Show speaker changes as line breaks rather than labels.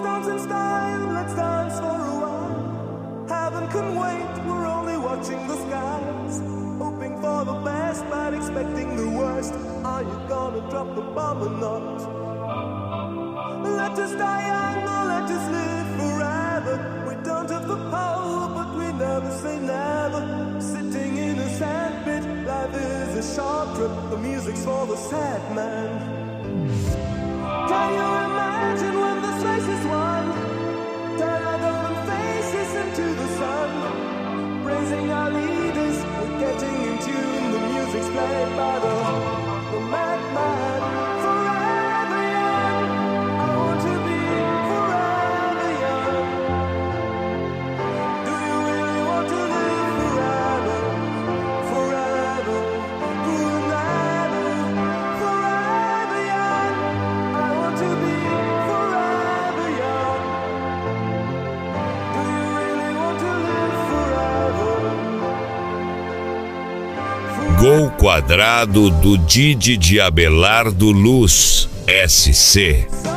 dance in style, let's dance for a while. Heaven can wait, we're only watching the skies. Hoping for the best, but expecting the worst. Are you gonna drop the bomb or not? Let us die young or let us live forever. We don't have the power, but we never say never. Sitting in a sandpit, life is a short trip. The music's for the sad man. Can you imagine when this race is won? Turn our golden faces into the sun. Praising our leaders, we're getting in tune. The music's played by the madman. Forever young, I want to be forever young. Do you really want to live forever? Forever, forever, forever young. I want to be forever young. Do you really want to live forever?
Gol Quadrado do Didi de Abelardo Luz, SC.